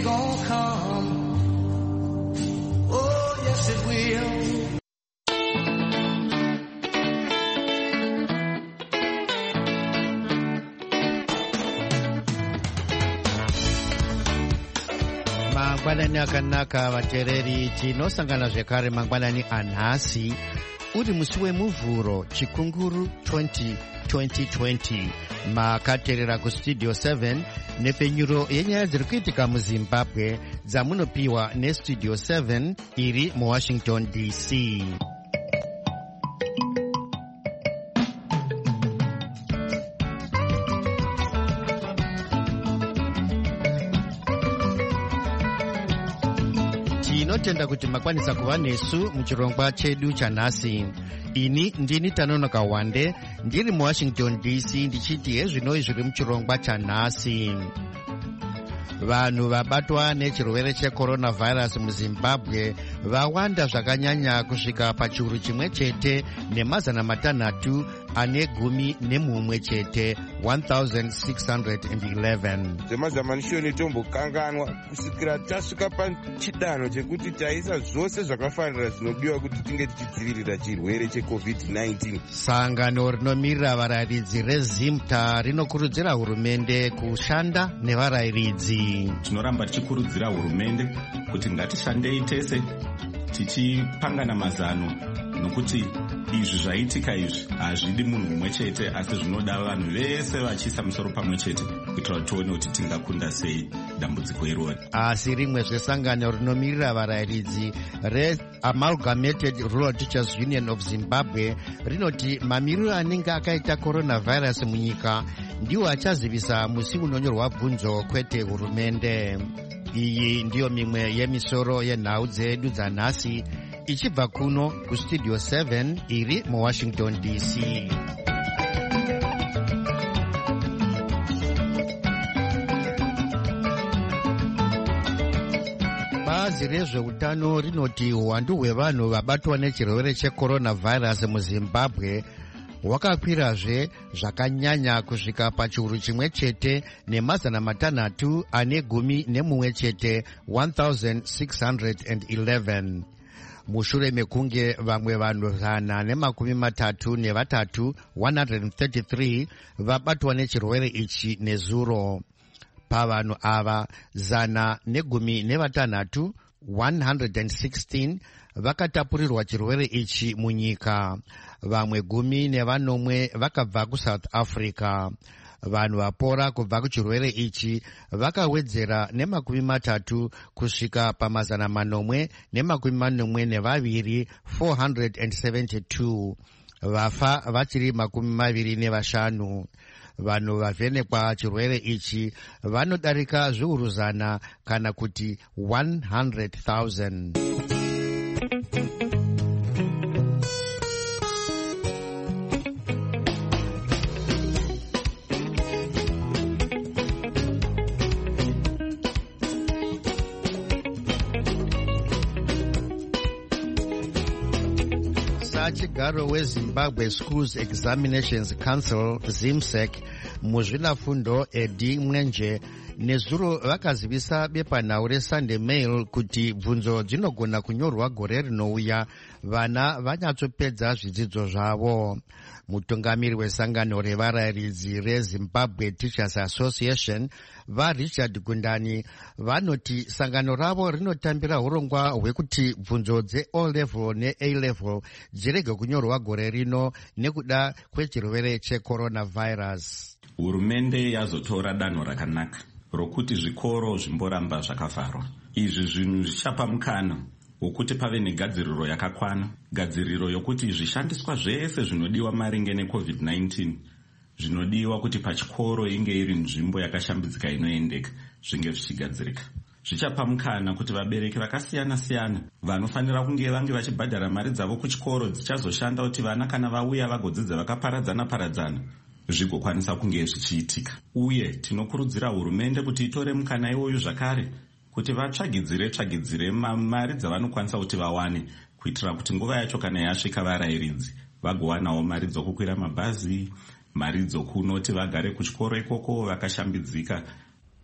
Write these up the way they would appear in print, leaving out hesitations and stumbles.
gonna come. Oh, yes it will. Mangwanani akanaka vateereri, tinosangana zvekare mangwanani anhasi uri musi wemuvhuro chikunguru 2020. Makateerera kustudio 7 nepfenyuro yenyaya dziri kuitika muzimbabwe dzamunopiwa nestudio 7 iri muwashington dc. Tinotenda kuti makwanisa kuva nesu muchirongwa chedu chanhasi. Ini ndini Tanonoka Wande ndiri muwashington dc ndichiti hezvinoi zviri muchirongwa chanhasi. Vanhu vabatwa nechirwere checoronavirus muzimbabwe vawanda zvakanyanya kusvika pachiuru chimwe chete ne611 chete 1611. Zvemazamanishoni tombokanganwa kusvikira tasvika pachidanho chekuti taisa zvose zvakafanira zvinodiwa kuti tinge tichidzivirira chirwere cheCovid-19. Sangano rinomirira varayiridzi rezimta rinokurudzira hurumende kushanda nevarayiridzi. Tinoramba tichikurudzira hurumende kuti ngatishandei tese tichipangana mazano, nokuti izvi zvaitika izvi hazvidi munhu mumwe chete asi zvinoda vanhu vese vachiisa musoro pamwe chete kuitira kuti tione kuti tingakunda sei dambudziko irori. Asi rimwe zvesangano rinomirira varayiridzi reAmalgamated Rural Teachers Union of Zimbabwe rinoti mamiriro anenge akaita coronavirus munyika ndiwo achazivisa musi unonyorwa bvunzo kwete hurumende. Iyi ndiyo mimwe yemisoro yenhau dzedu dzanhasi ichibva kuno kustudio 7 iri muwashington dc. Bazi rezveutano rinoti uwandu hwevanhu vabatwa nechirwere checoronavirus muzimbabwe hwakakwirazve zvakanyanya kusvika pachiuru chimwe chete ne611 chete 1611. Mushure mekunge vamwe vanhu 133 133 vabatwa nechirwere ichi nezuro. Pavanhu ava 116 116 vakatapurirwa chirwere ichi munyika. Vamwe 14 vakabva kuSouth Africa. Vanhu vapora kubva kuchirwere ichi vakawedzera ne30 kusvika pa442 472. Vafa vachiri 25. Vanhu vavhenekwa chirwere ichi vanodarika zviuru 100 kana kuti 100,000. Chigaro weZimbabwe Schools Examinations Council ZIMSEC muzvinafundo Edi Mwenje nezuro vakazivisa bepanhau reSunday Mail kuti bvunzo dzinogona kunyorwa gore rinouya vana vanyatsopedza zvidzidzo zvavo. Mutungamiri wesangano revarayiridzi reZimbabwe Teachers Association vaRichard Gundani vanoti sangano ravo rinotambira urongwa hwekuti bvunzo dzeO level neA level dzirege kunyorwa gore rino nekuda kwechirwere checoronavirus. Hurumende yazotora danho rakanaka rokuti zvikoro zvimboramba zvakavharwa. Izvi zvinhu zvichapa mukana wokuti pave negadziriro yakakwana, gadziriro yokuti zvishandiswa zvese zvinodiwa maringe neCovid-19 zvinodiwa kuti pachikoro inge iri nzvimbo yakashambidzika inoendeka zvinge zvichigadzirika. Zvichapa mukana kuti vabereki vakasiyana-siyana vanofanira kunge vange vachibhadhara mari dzavo kuchikoro dzichazoshanda kuti vana kana vauya vagodzidza vakaparadzana zvigokwanisa kunge zvichiitika. Uye tinokurudzira hurumende kuti itore mukana iwoyu zvakare kuti vatsvagidzire mari dzavanokwanisa kuti vawane kuitira kuti nguva yacho kana yasvika varayiridzi vagowanawo mari dzokukwira mabhazi, mari dzokunoti vagare kuchikoro ikoko vakashambidzika.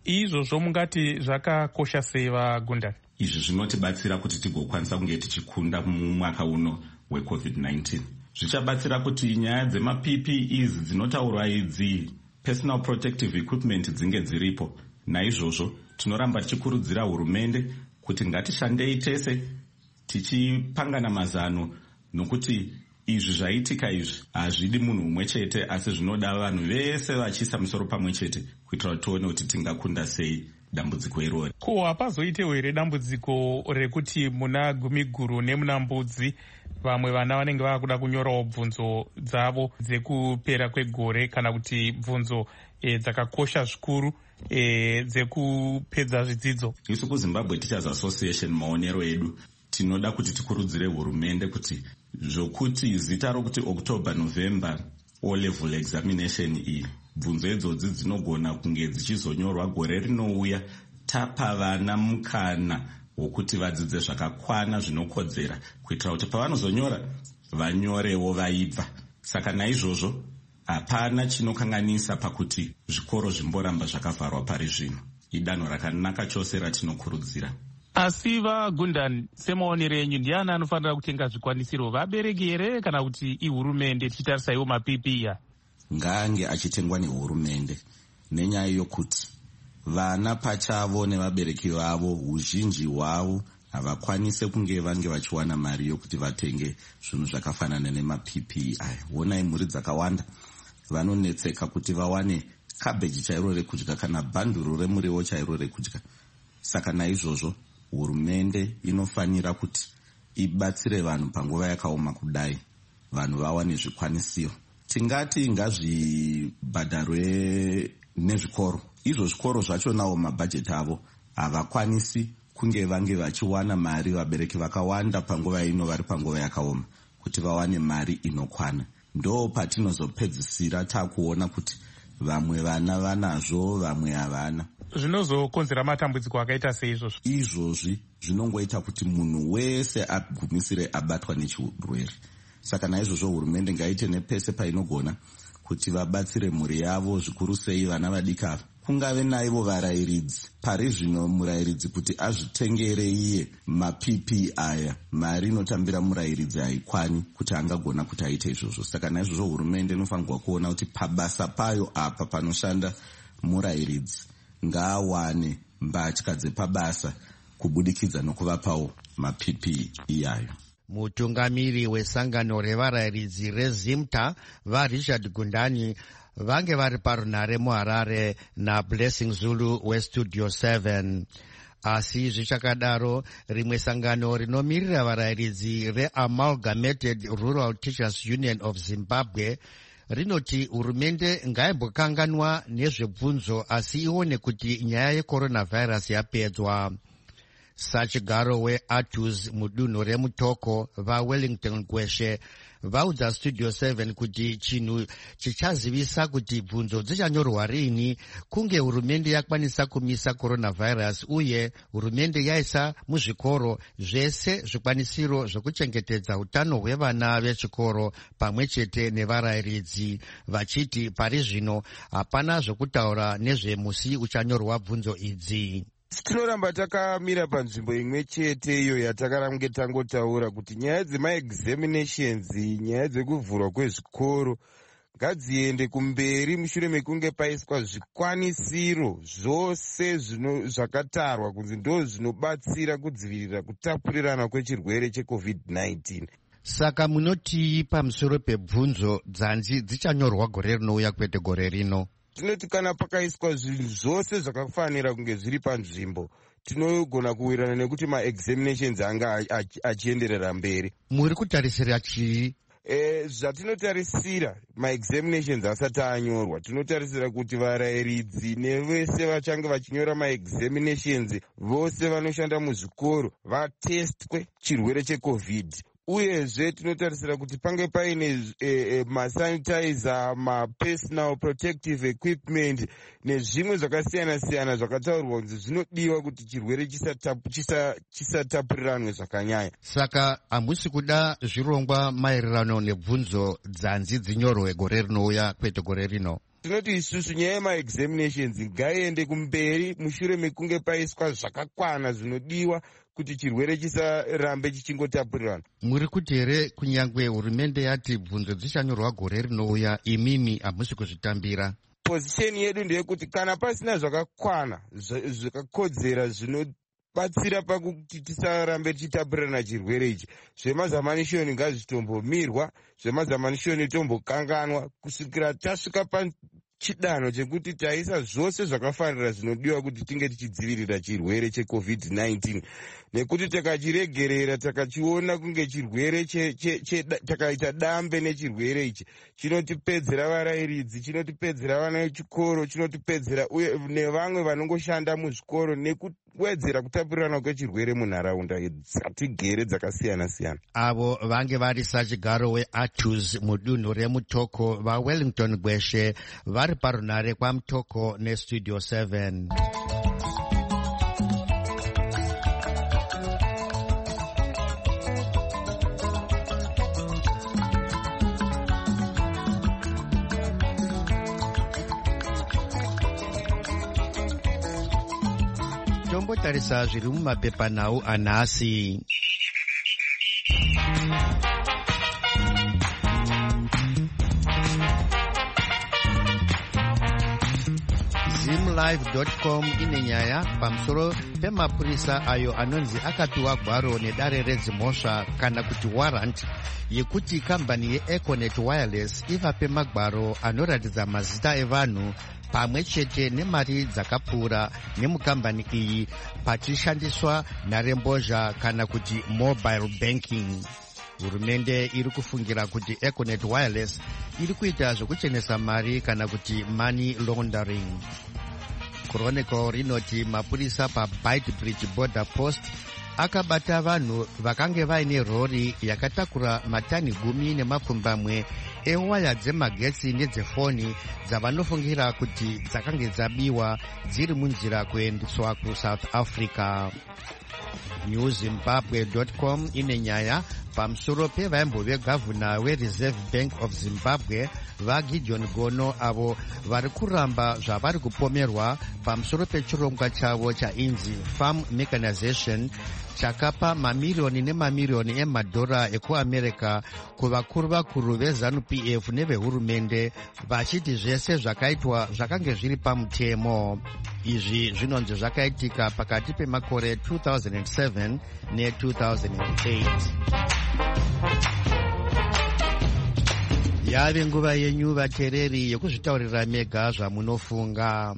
izvozvo mungati zvakakosha sei vaGundani? Izvi zvinotibatsira kuti tigokwanisa kunge tichikunda mumwaka uno weCovid-19. Zvichabatsira kuti nyaya dzema-PPEs dzinotaurwa idzi, personal protective equipment, dzinge dziripo. Naizvozvo tinoramba tichikurudzira hurumende kuti ngatishandei tese tichipangana mazano, nokuti izvi zvaitika izvi hazvidi munhu umwe chete, asi zvinoda vanhu vese vachiisa musoro pamwe chete kuitira kuti tione kuti tingakunda sei dambudziko irori. Ko hapazoitewo here dambudziko rekuti muna Gumiguru nemuna Mbudzi vamwe vana vanenge vakuda kunyorawo bvunzo dzavo dzekupera kwegore, kana kuti bvunzo dzakakosha zvikuru dzekupedza zvidzidzo? Isu kuZimbabwe Teachers Association, maonero edu, tinoda kuti tikurudzire hurumende kuti zvokuti zita rokuti October November O level examination iyi, bvunzo idzodzi dzinogona kunge dzichizonyorwa gore rinouya, tapa vana mukana wokuti vadzidze zvakakwana zvinokodzera kuitira kuti pavanozonyora vanyorewo vaibva. Saka naizvozvo hapana chinokanganisa pakuti zvikoro zvimboramba zvakavharwa pari zvino. Idanho rakanaka chose ratinokurudzira. Asi vaGundani, semaonero enyu, ndiani anofanira kutenga zvikwanisiro, vabereki here kana kuti ihurumende, tichitarisa iwo maPPE? Ngaange achitengwa nehurumende, nenyaya yokuti vana pachavo nevabereki vavo uzhinji hwavo havakwanise kunge vange vachiwana mari yokuti vatenge zvinhu zvakafanana nemaPPE aya. Wonai mhuri dzakawanda vanonetseka kuti vawane kabheji chairo rekudya kana bhanduru remuriwo chairo rekudya. Saka naizvozvo hurumende inofanira kuti ibatsire vanhu panguva yakaoma kudai, vanhu vawane zvikwanisiro. Tingati ngazvibhadharwe nezvikoro. Izvo zvikoro zvachonawo mabhajeti avo havakwanisi kunge vange vachiwana mari, vabereki vakawanda panguva ino vari panguva yakaoma, kuti vawane mari inokwana. Ndo patinozopedzisira takuona kuti vamwe vana vanazvo, vamwe havana. Zvinozokonzera matambudziko akaita seizvozvo? Izvozvi zvinongoita kuti munhu wese agumisire abatwa nechirwere. Saka naizvozvo hurumende ngaite nepese painogona kuti vabatsire mhuri yavo, zvikuru sei vana vadika. Kungave naivo varayiridzi. Pari zvino murayiridzi kuti azvitengere iye maPPE aya, mari inotambira murayiridzi haikwani kuti angagona kuti aite izvozvo. Saka naizvozvo hurumende inofanirwa kuona kuti pabasa payo apa panoshanda murayiridzi ngaawane mbatya dzepabasa kubudikidza nokuvapawo maPPE iyayo. Mutungamiri wesangano revarayiridzi reZimta vaRichard Gundani vange vari parunhare muHarare naBlessing Zulu weStudio 7. Asi zvichakadaro, rimwe sangano rinomirira varayiridzi reAmalgamated Rural Teachers Union of Zimbabwe rinoti hurumende ngaimbokanganwa nezvebvunzo asi ione kuti nyaya yeCoronavirus yapedzwa. Sachigaro weAtus mudunhu reMutoko vaWellington Gweshe vaudza Studio 7 kuti chinhu chichazivisa kuti bvunzo dzichanyorwa rini kunge hurumende yakwanisa kumisa coronavirus, uye hurumende yaisa muzvikoro zvese zvikwanisiro zvokuchengetedza utano hwevana vechikoro pamwe chete nevarayiridzi, vachiti pari zvino hapana zvokutaura nezvemusi uchanyorwa bvunzo idzi. Tinoramba takamira panzvimbo imwe chete iyo yatakaramge tangotaura kuti nyaya dzemaexaminations, nyaya dzekuvhurwa kwezvikoro ngadziende kumberi mushure mekunge paiswa zvikwanisiro zvose zvakatarwa kunzi ndo zvinobatsira kudzivirira kutapurirana kwechirwere cheCovid-19. Saka munoti pamusoro pebvunzo dzanzi dzichanyorwa gore rinouya kwete gore rino? Tinoti kana pakaiswa zvinhu zvose zvakafanira kunge zviri panzvimbo, tinogona kuwirirana nekuti maexaminations anga achienderera mberi. Muri kutarisira chii? Zvatinotarisira maexaminations asati anyorwa, tinotarisira kuti varayiridzi nevese vachange vachinyora maexaminations vose vanoshanda muzvikoro vatestwe chirwere cheCovid. Uyezve tinotarisira kuti pange paine masanitizer, mapersonal protective equipment nezvimwe zvakasiyana-siyana zvakataurwa kuti zvinodiwa kuti chirwere chisatapuriranwe zvakanyanya. Saka hamusi kuda zvirongwa maererano nebvunzo dzanzi dzinyorwe gore rinouya kwete gore rino? tinoti isusu nyaya yemaexaminations ngaiende kumberi mushure mekunge paiswa zvakakwana zvinodiwa kuti chirwere chisarambe chichingotapurirana. Muri kuti here kunyangwe hurumende yati bvunzo dzichanyorwa gore rinouya, imimi hamusi kuzvitambira? Pozisheni yedu ndeyekuti kana pasina zvakakwana zvakakodzera zvinobatsira pakuti tisarambe tichitapurirana chirwere ichi, zvemazamanishoni ngazvitombomirwa, zvemazamanishoni tombokanganwa kusvikira tasvika chidanho chekuti taisa zvose zvakafanira zvinodiwa kuti tinge tichidzivirira chirwere cheCovid-19, nekuti takachiregerera takachiona kunge chirwere takaita dambe nechirwere ichi chinotipedzera varayiridzi, chinotipedzera vana vechikoro, chinotipedzera uye nevamwe vanongoshanda muzvikoro nekuwedzera kutapurirana kwechirwere munharaunda dzatigere dzakasiyana-siyana. Avo vange vari sachigaro weAtus mudunhu reMutoko vaWellington Gweshe vari parunare kwaMutoko neStudio 7. Tombotarisa zviri mumapepanhau anhasi. Zimlive.com ine nyaya pamusoro pemapurisa ayo anonzi akapiwa gwaro nedare redzimhosva kana kuti warrant yekuti kambani yeEconet Wireless ivape magwaro anoratidza mazita evanhu pamwe chete nemari dzakapfuura nemukambani iyi pachishandiswa nharembozha kana kuti mobile banking. Hurumende iri kufungira kuti Econet Wireless iri kuita zvokuchenesa mari kana kuti money laundering. Chronicle rinoti mapurisa paBeitbridge border post akabata vanhu vakange vaine rori yakatakura matani 10 ewaya dzemagetsi nedzefoni dzavanofungira kuti dzakange dzabiwa dziri munzira kuendeswa kuSouth Africa. NewZimbabwe.com ine nyaya pamusoro pevaimbove gavhuna weReserve Bank of Zimbabwe vaGideon Gono avo vari kuramba zvavari kupomerwa pamusoro pechirongwa chavo chainzi Farm Mechanization chakapa mamiriyoni nemamiriyoni emadhora ekuAmerica kuvakuru veZANU-PF nevehurumende vachiti zvese zvakaitwa zvakange zviri pamutemo. Izvi zvinonzi zvakaitika pakati pemakore 2007 ne2008. Yave nguva yenyu vateereri yekuzvitaurira mega zvamunofunga.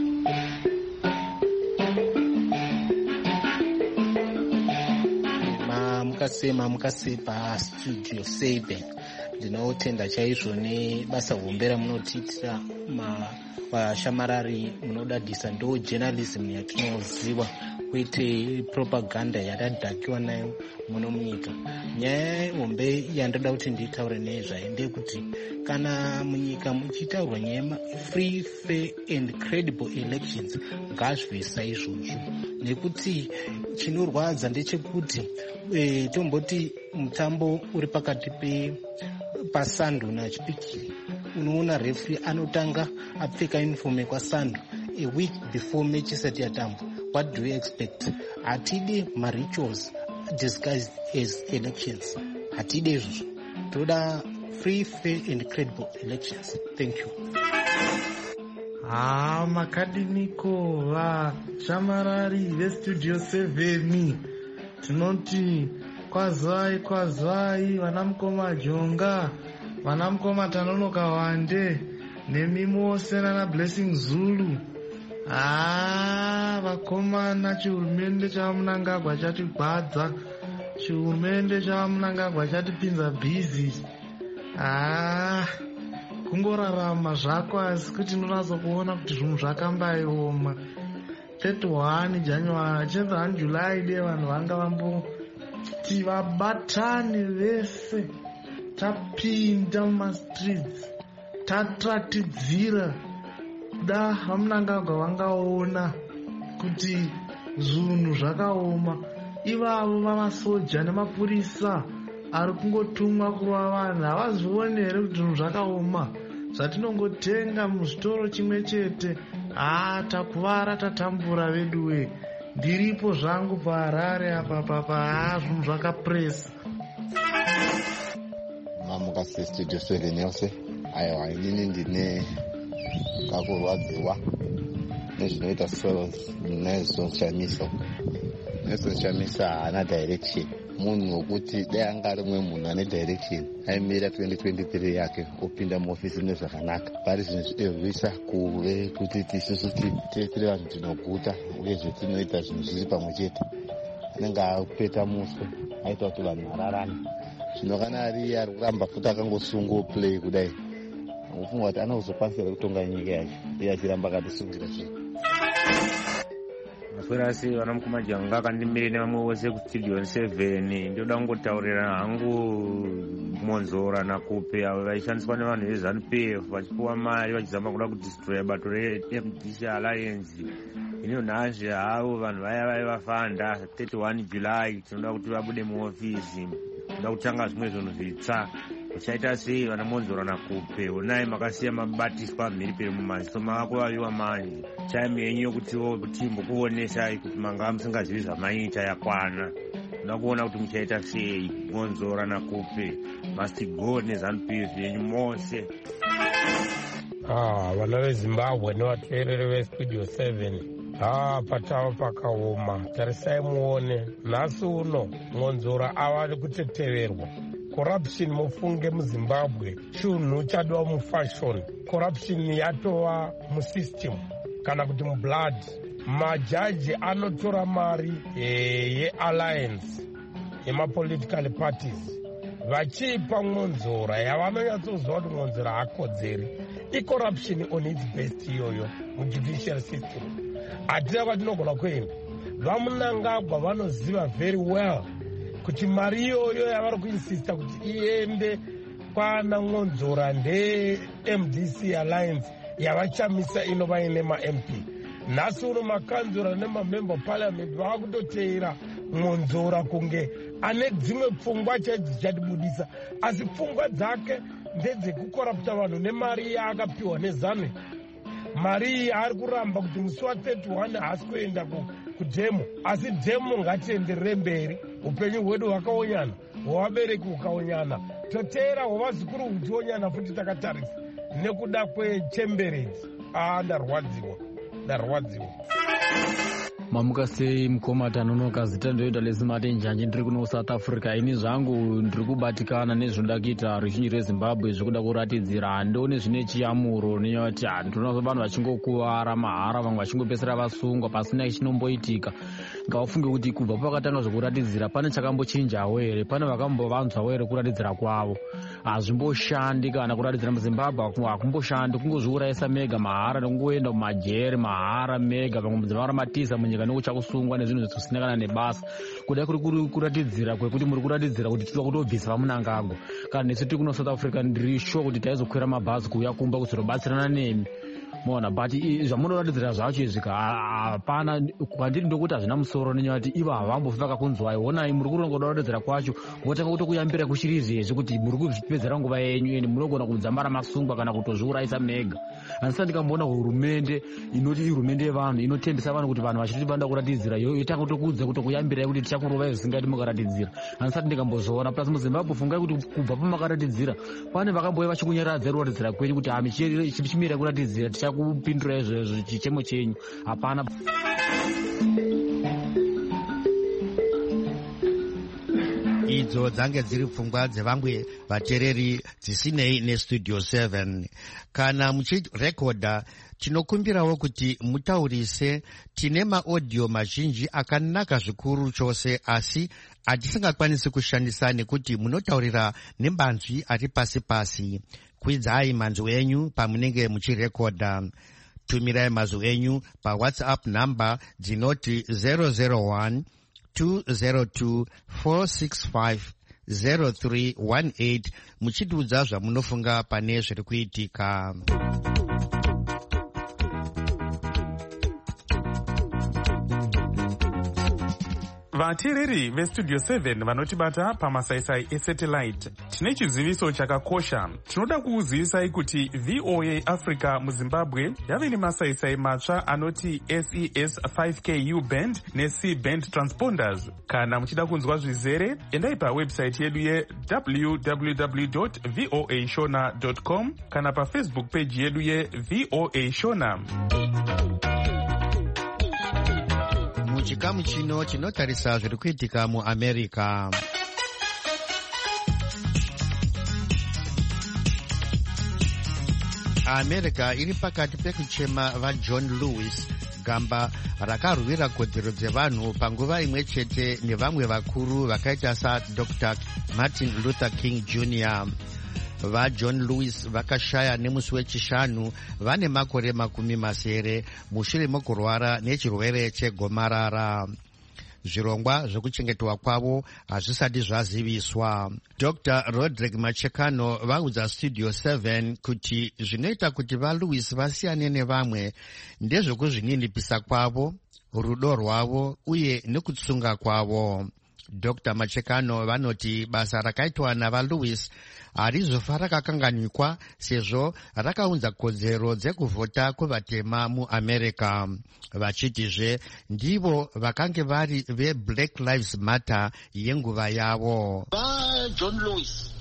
Mukase paStudio 7 ndinotenda chaizvo nebasa hombe ramunotiitira vashamarari munodadisa. ndo journalism yatinoziva kwete propaganda yatadhakiwa nayo muno munyika. Nyaya hombe yandoda kuti nditaure nezvayo ndeyekuti kana munyika muchitaurwa nyaya free, fair and credible elections ngazvive saizvozvo, nekuti chinorwadza ndechekuti tomboti mutambo uri pakati paSandu naChipikiri, unoona referee anotanga apfeka uniform yekwaSandu a week before match isati yatambwa. What do you expect? Hatide marituals disguised as elections. Hatide izvozvo. Toda free, fair and credible elections. Thank you. Makadiniko vashamarari veStudio 7 tinoti kwazai vanamukoma Jonga, vanamukoma Tanonoka Wande nemimose nana Blessing Zulu. Vakomana, chihurumende chamunangagwa chatigwadza, chihurumende chamunangagwa chatipinza bhizi. Kungorarama zvako, asi kuti unonaso kuona kuti zvinhu zvakambaoma. 31 January chenza July de vanhu vanga vamboti vabatane vese, tapinda mumastreets, tatratidzira da vamunangagwa vangaona kuti zvinhu zvakaoma. Ivavo vamasoja nemapurisa ari kungotumwa kuva vanhu havazvione here kuti zvinhu zvakaoma. zvatinongotenga muzvitoro chimwe chete. Takuvara, tatambura vedu we. Ndiripo zvangu paHarare apa zvinhu zvakapresa. Mamukasi studio 7 yose. Aiwa, inini ndine kakurwadziwa nezvinoita Nelson Chamisa haana direction. Munhu wokuti dai anga ari mumwe munhu ane direction aimira 2023 yake opinda muofisi nezvakanaka. Pari zvinhu zvinovisa kuve kuti tisusu tiri vanhu tinoguta uyezve tinoita zvinhu zviri pamwe chete. Anenge apeta muswe aita kuti vanhu vararame. Zvino kana ari kuramba futi akangosunga play kudai, ufunga kuti anozokwanisa kutonga nyika yacho iye achiramba akatisungira zvinhu. Masorasi vana mukumajanga akandimire nevamwe vose kustudio 7. Ndoda kungotaurira hangu Monzora naKupe avo vaishandiswa nevanhu veZANU-PF vachipuwa mari vachizama kuda kudistroya bato reMDC Alliance. Ino nhazve havo vanhu vaya vaivafanda 31 July tinoda kuti vabude muofisi. Toda kutanga zvimwe zvinhu zvitsva. Uchaita sei vana Monzora naKupe? Onai makasiya mabatiswa mhiri peri mumaziso mavakuvaviwa manje. Time yenyu yokutiwo kuti mbokuonesai kuti manga musingazivi zvamaita yakwana. Toda kuona kuti muchaita sei Monzora naKupe. Must go neZANU-PF yenyu mose. Vana veZimbabwe nevateereri veStudio 7. Patava pakaoma. Tarisai muone nhasi uno Monzora ava kuteteverwa. Corruption mufunge muZimbabwe chinhu chadwa mufashion. Corruption yatova musystem kana kuti mublood. Majaji anotora mari yealliance yemapolitical parties vachipa Monzora yavanonyatsoziva kuti Monzora hakodzeri. Corruption on its best iyoyo mujudicial system. Hatina kwatinogona kuenda. Vamunangagwa vanoziva very well kuti mari iyoyo yavari kuinsista kuti iende kwana Monzora ndeMDC Alliance yavachamisa inova ine maMP. Nhasi uno makanzura nemamember parliament vakutoteera Monzora kunge ane dzimwe pfungwa chadzichatibudisa, asi pfungwa dzake ndedzekukorapta vanhu nemari yaakapiwa neZANU. Mari iyi ari kuramba kuti musi wa31 haasi kuenda kudhemo, asi dhemo ngatienderere mberi. Upenyu hwedu hwakaonyana, hwavabereki hukaonyana, toteera hwavazukuru hutionyana futi takatarisa nekuda kwechemberedzi. Ndarwadziwa. Mamuka sei mukoma nonoka zita ndoita lesimati njanji ndiri kuno South Africa. Ini zvangu ndiri kubatikana nezvinoda kuita ruzhinji rweZimbabwe zvokuda kuratidzira. Handioni zvine chiyamuro nenyati ndinoona vanhu vachingokuvara mahara, vamwe vachingopesera vasungwa pasina chinomboitika. Ngavafunge kuti kubva pakatanga zvokuratidzira pane chakambochinjawo here, pane vakambovanzwawo here kuratidzira kwavo. Hazvimboshandi kana kuratidzira muZimbabwe, hakumboshandi, kungozviurayisa mega mahara nekungoenda mumajere mahara mega, vamwe dzavaramatisa munyika nekuchakusungwa nezvinhu zvisina kana nebasa. Kudai kuri kuratidzira kwekuti muri kuratidzira kuti tinoda kutobvisa vamunangagwa. Kana nesu tiri kuno South Africa ndiri sure kuti taizokwira mabhazi kuuya kumba kuzobatsirana nemi. Mona but zvamunoratidzira zvacho izvi hapana, kwandiri ndokuti hazvina musoro nenyaya kuti ivo havambofi vakakunzwai. Onai muri kurongoda kuratidzira kwacho votanga kutokuyambira kuchiri zvezvi kuti muri kuzvipedzera nguva yenyu ende munogona kudzambara masungwa kana kutozviurayisa mega. Handisa ndikamboona hurumende inoti hurumende yevanhu inotendesa vanhu kuti vanhu vachiti vanoda kuratidzira yotanga kutokudza kutokuyambirai kuti tichakurovai zvisingati mukaratidzira. Handisati ndikambozoona. Plus muZimbabwe fungai kuti kubva pamakaratidzira pane vakambouya vachikunyaradza kuratidzira kwenyu kuti chimira kuratidzira kupindura izvezvo chichemo chenyu. Hapana. Idzo dzange dziri pfungwa dzevamwe vateereri dzisinei neStudio 7. Kana muchirekodha tinokumbirawo kuti mutaurise. Tine maaudio mazhinji akanaka zvikuru chose, asi atisingakwanisi kushandisa nekuti munotaurira nembanzwi ari pasi pasi. Kwidzai manzwi enyu pamunenge muchirekodha. Tumirai mazwi enyu paWhatsApp namba dzinoti 001 202 465 0318 muchitiudza zvamunofunga pane zviri kuitika. vateereri vestudio 7 vanotibata pamasaisai esatellite, tine chiziviso chakakosha. Tinoda kukuzivisai kuti VOA Africa muZimbabwe yave nemasaisai matsva anoti SES 5KU band neC band transponders. Kana muchida kunzwa zvizere, endai pawebsite yedu ye-www.voashona.com kana pafacebook page yedu ye-VOA Shona. Muchikamu chino chinotarisa zviri kuitika muAmerica. America iri pakati pekuchema vaJohn Lewis, gamba rakarwira kodzero dzevanhu panguva imwe chete nevamwe vakuru vakaita saDr. Martin Luther King Jr. vaJohn Lewis vakashaya nemusi wechishanu vane makore 70 mushure mekurwara nechirwere chegomarara. Zvirongwa zvekuchengetwa kwavo hazvisati zvaziviswa. Dr. Roderick Machekano vaudza Studio 7 kuti zvinoita kuti vaLewis vasiyane nevamwe ndezvekuzvininipisa kwavo, rudo rwavo uye nekutsunga kwavo. Dr. Machekano vanoti basa rakaitwa navaLewis harizofa rakakanganikwa sezvo rakaunza kodzero dzekuvhota kuvatema muAmerica. Vachitizve ndivo vakange vari veBlack Lives Matter yenguva yavo. VaJohn Lewis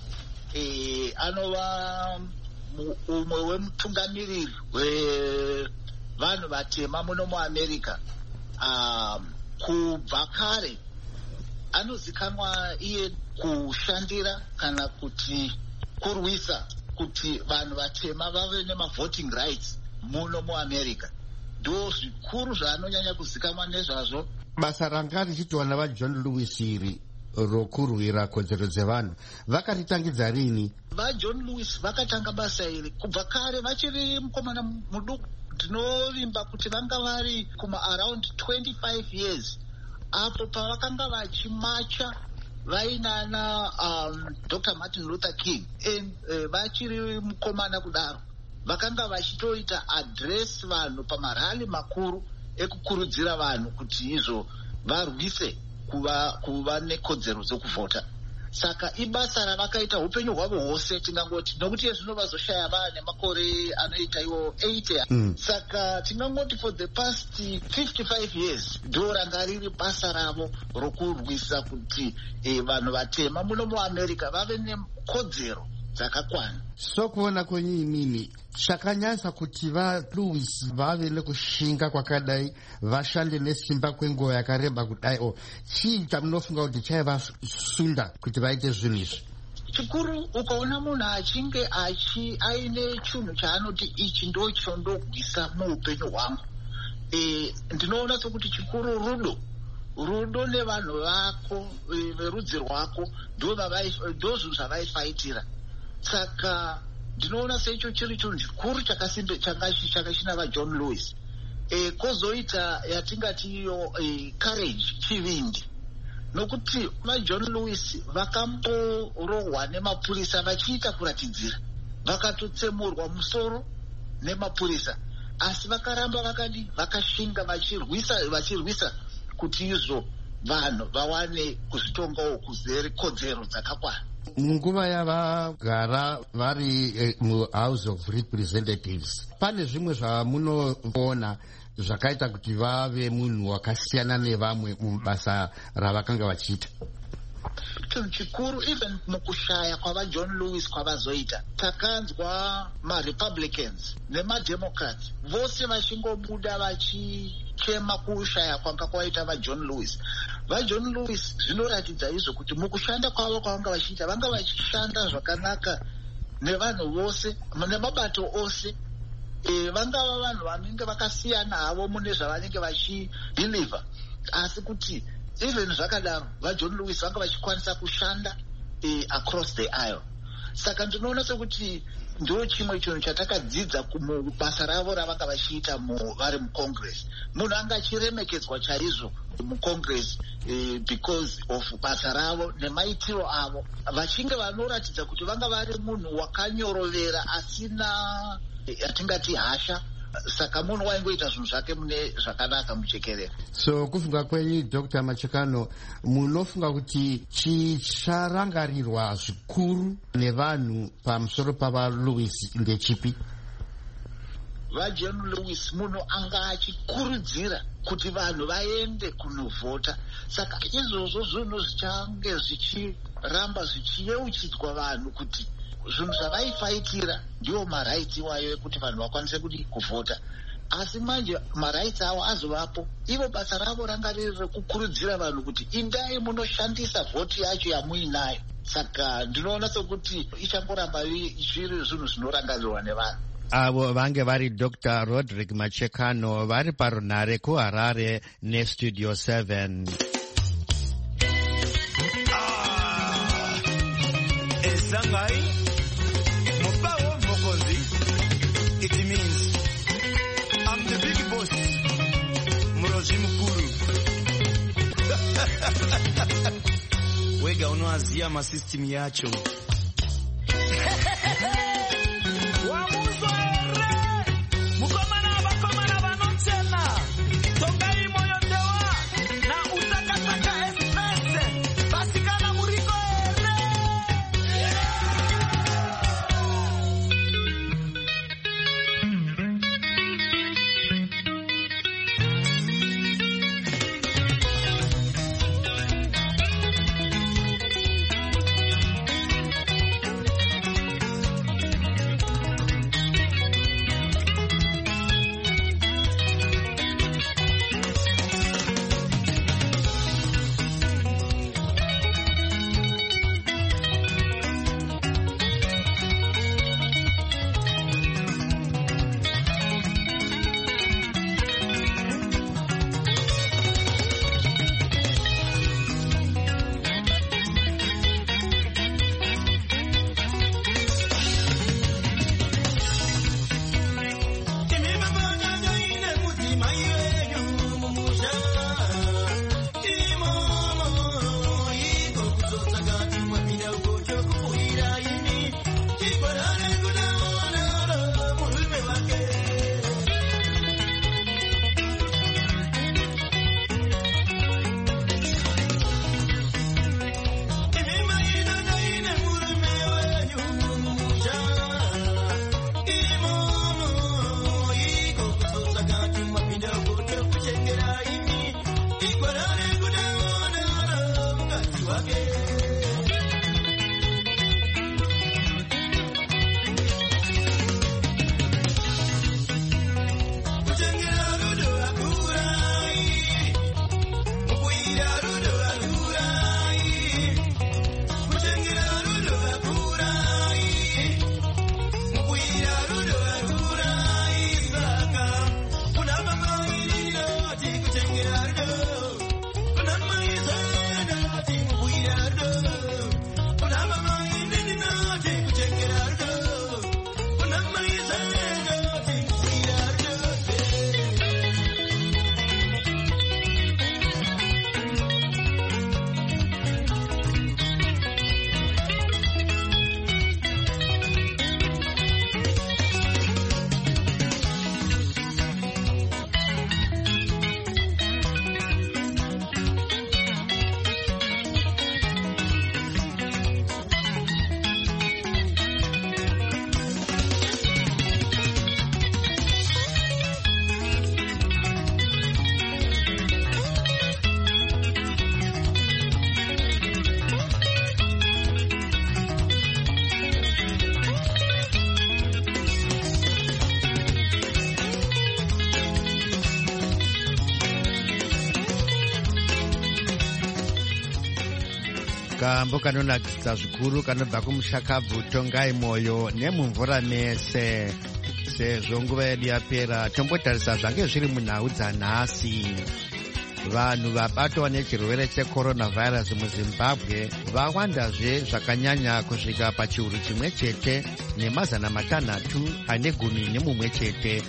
anova umwe wemutungamiriri wevanhu vatema muno muAmerica kubva kare. Anozikanwa iye kushandira kana kuti kurwisa kuti vanhu vatema vave nemavoting rights muno muAmerica. Ndo zvikuru zvaanonyanya kuzikanwa nezvazvo. Basa ranga richiitwa navaJohn Lewis iri rokurwira kodzero dzevanhu vakaritangidza rini? VaJohn Lewis vakatanga basa iri kubva kare vachiri mukomana muduku. Ndinovimba kuti vanga vari around 25 years. Apo pavakanga vachimacha vainana Dr. Martin Luther King vachiri mukomana kudaro, vakanga vachitoita address vanhu pamarali makuru ekukurudzira vanhu kuti izvo varwise kuva nekodzero dzokuvhota. Saka ibasa ravakaita upenyu hwavo hwose tingangoti, nokuti zvino vazoshaya vane makore anoita iwo 80. Saka tingangoti for the past 55 years ndo ranga riri basa ravo rokurwisa kuti vanhu vatema muno muAmerica vave nekodzero dzakakwana. So kuona kwenye imini chakanyasa kuti vaLewis vave nekushinga kwakadai, vashande nesimba kwenguva yakareba kudai, chii chamunofunga kuti chaivasunda kuti vaite zvinhu izvi? Chikuru ukaona munhu achinge aine chinhu chaanoti ichi ndocho ndogwisa muupenyu hwangu, ndinoona sokuti chikuru rudo nevanhu vako verudzi rwako ndo zvinhu zvavaifaitira. Saka ndinoona seicho chiri chinhu chikuru chakashina vaJohn Lewis. Kozoita yatingati iyo courage, chivindi, nokuti vaJohn Lewis vakamborohwa nemapurisa vachiita kuratidzira, vakatotsemurwa musoro nemapurisa, asi vakaramba vakashinga vachirwisa kuti izvo vanhu vawane kuzvitongawo kuzere kodzero dzakakwana. Munguva yavagara vari muHouse of Representatives, pane zvimwe zvamunoona zvakaita kuti vave munhu wakasiyana nevamwe mubasa ravakanga vachiita? Chinhu chikuru even mukushaya kwavaJohn Lewis kwavazoita, takanzwa maRepublicans nemaDemocrats vose vachingobuda vachichema kushaya kwanga kwaita vaJohn Lewis. VaJohn Lewis zvinoratidza izvo kuti mukushanda kwavo kwavanga vachiita vanga vachishanda zvakanaka nevanhu vose nemabato ose. Vangava vanhu vanenge vakasiyana havo mune zvavanenge vachibhilivha, asi kuti even zvakadaro vaJohn Lewis vanga vachikwanisa kushanda across the aisle. Saka ndinoona sekuti ndo chimwe chinhu chatakadzidza mubasa ravo ravanga vachiita vari muCongress. Munhu anga achiremekedzwa chaizvo muCongress because of basa ravo nemaitiro avo, vachinge vanoratidza kuti vanga vari munhu wakanyorovera asina yatingati hasha saka munhu waingoita zvinhu zvake mune zvakanaka muchekerero. So kufunga kwenyu Dr. Machekano, munofunga kuti chicharangarirwa zvikuru nevanhu pamusoro pavaLewis ndechipi? vaJohn Lewis munhu anga achikurudzira kuti vanhu vaende kunovhota, saka izvozvo zvinhu zvichange zvichiramba zvichiyeuchidzwa vanhu kuti zvinhu zvavaifaitira ndiwo maraiti iwayo ekuti vanhu vakwanise kuti kuvhota. Asi manje maraiti avo azovapo, ivo basa ravo ranga riri rekukurudzira vanhu kuti indai munoshandisa vhoti yacho yamuinayo. Saka ndinoona sekuti ichangoramba zviri zvinhu zvinorangarirwa nevanhu. Avo vange vari Dr. Roderick Machekano vari parunhare kuHarare neStudio 7. Esangai Mopawo Mokozi. It means I'm the big boss. Murozi mkuru. Wega unoazia masystem yacho. kambo kanonakisa zvikuru kanobva kumushakabvu tongai moyo nemumvura mese. Sezvo nguva yedu yapera, tombotarisa zvange zviri munhau dzanhasi. Vanhu vabatwa nechirwere cheCoronavirus muZimbabwe vawandazve zvakanyanya kusvika pachiuru chimwe chete nemazana matanhatu ane gumi nemumwe chete,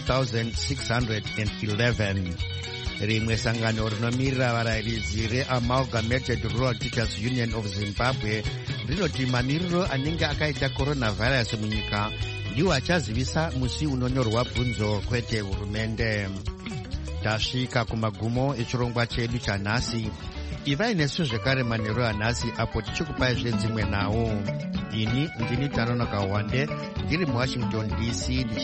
1611. Rimwe sangano rinomirira varayiridzi reAmalgamated Rural Teachers Union of Zimbabwe rinoti mamiriro anenge akaita coronavirus munyika ndiwo achazivisa musi unonyorwa bvunzo kwete hurumende. Tasvika kumagumo echirongwa chedu chanhasi. Ivai nesu zvekare manheru anhasi apo tichikupai zvedzimwe nawo. Ini ndini Tanona Kawande ndiri muWashington DC.